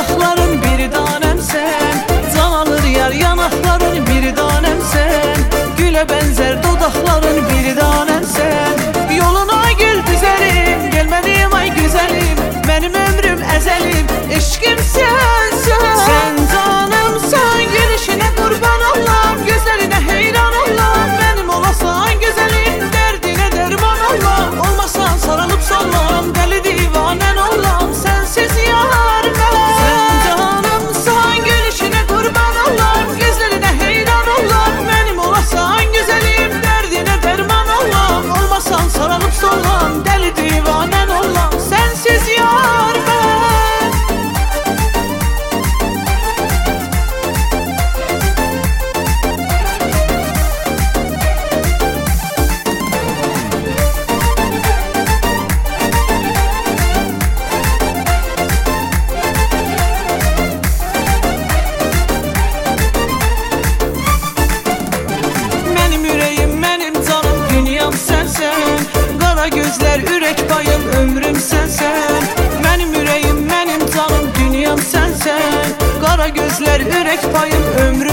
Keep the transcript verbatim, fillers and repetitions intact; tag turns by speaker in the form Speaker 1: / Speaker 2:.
Speaker 1: yanakların bir tanem sen. Can alır yar yanakların bir tanem sen. Güle benzer dudakların bir tanem sen. Yoluna gül düzelim, gelmedim ay güzelim. Benim ömrüm ezelim, eşkim sensin. Sen canımsan, gülüşüne kurban olam, gözlerine heyran olam. Benim olasan güzelim, derdine derman olam. Olmasan sarılıp sallam, deli divanen olam. Sensiz yar ben. Sen canımsan, gülüşüne kurban olam, gözlerine heyran olam. Benim olasan güzelim, derdine derman olam. Olmasan sarılıp sallam, deli divanen olam. Sensiz yar ben. Qara gözlər, ürək payım, ömrüm sənsən. Mənim ürəyim, mənim canım, dünyam sənsən. Qara gözlər, ürək payım, ömrüm